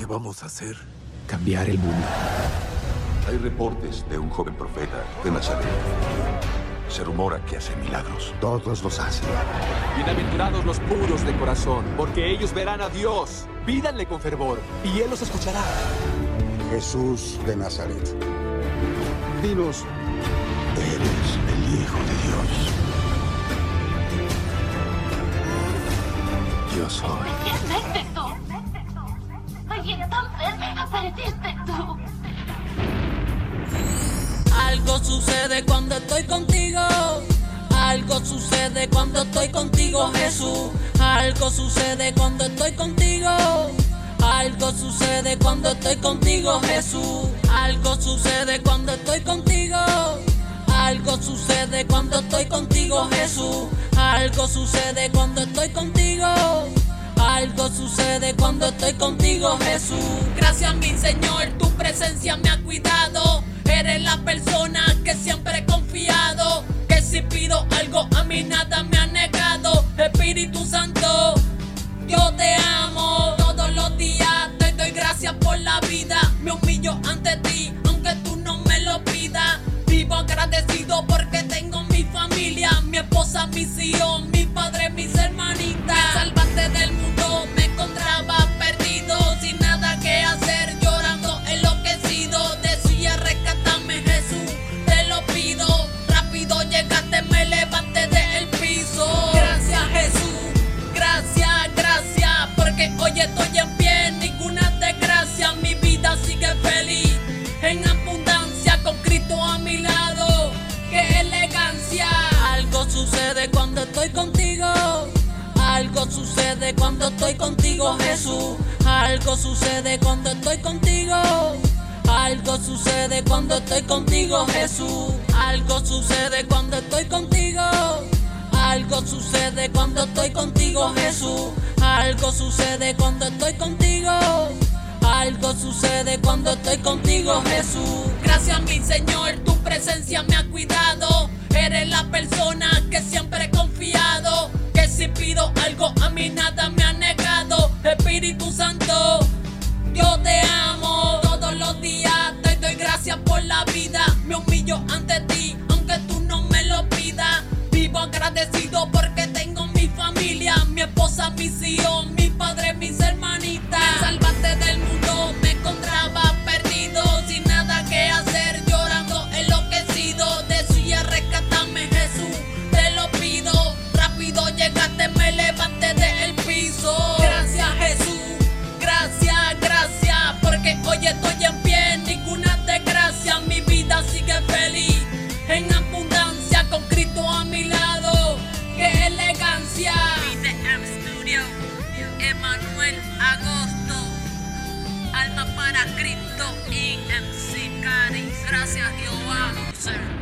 vamos a hacer? Cambiar el mundo. Hay reportes de un joven profeta de Nazaret. Se rumora que hace milagros. Todos los hacen. Bienaventurados los puros de corazón, porque ellos verán a Dios. Pídanle con fervor, y Él los escuchará. Jesús de Nazaret. Dinos, eres el Hijo de Dios. Yo soy. ¿Quién fuiste tú? Y entonces apareciste tú. Algo sucede cuando estoy contigo. Algo sucede cuando estoy contigo, Jesús. Algo sucede cuando estoy contigo. Algo sucede cuando estoy contigo, Jesús. Algo sucede cuando estoy contigo. Algo sucede cuando estoy contigo, Jesús. Algo sucede cuando estoy contigo. Algo sucede cuando estoy contigo, Jesús. Gracias, mi Señor, tu presencia me ha cuidado. Eres la persona que siempre he confiado. Que si pido algo a mí nada me ha negado. Espíritu Santo, yo te amo. Todos los días te doy gracias por la vida. Me humillo ante ti, aunque tú no me lo pidas. Vivo agradecido porque tengo mi familia, mi esposa, mis hijos, mi padre, mis hermanitas. Me salvaste del mundo, me encontraba perdido, sin nada que hacer, llorando, enloquecido. Decía, rescátame, Jesús, te lo pido. Rápido llegaste, me levanté del piso. Gracias, Jesús, gracias, gracias, porque hoy estoy en pie, ninguna desgracia. Mi vida sigue feliz, en abundancia, con Cristo a mi lado. ¡Qué elegancia! Algo sucede cuando estoy contigo. Algo sucede cuando estoy contigo, Jesús. Algo sucede cuando estoy contigo. Algo sucede cuando estoy contigo, Jesús. Algo sucede cuando estoy contigo. Algo sucede cuando estoy contigo, Jesús. Algo sucede cuando estoy contigo. Algo sucede cuando estoy contigo, Jesús. Gracias, mi Señor, tu presencia me ha cuidado. Eres la persona que siempre he confiado. Que si pido algo a mí nada me ha negado. Espíritu Santo, yo te amo. Todos los días te doy gracias por la vida. Me humillo ante ti, aunque tú no me lo pidas. Vivo agradecido porque tengo mi familia, mi esposa, mis hijos, mi padre, mis hermanitas. Me salvaste del mundo, me encontraba perdido, sin nada que hacer, llorando, enloquecido. Decía, rescátame, Jesús, te lo pido. Rápido llegaste, me levanté del piso. Gracias, Jesús, gracias, gracias, porque hoy estoy en pie, ninguna desgracia. Mi vida sigue feliz, en abundancia, con Cristo a mi lado. ¡Qué elegancia! BDM Studio, Emanuel Agosto, Alma para Cristo y MC Cari. Gracias, Jehová.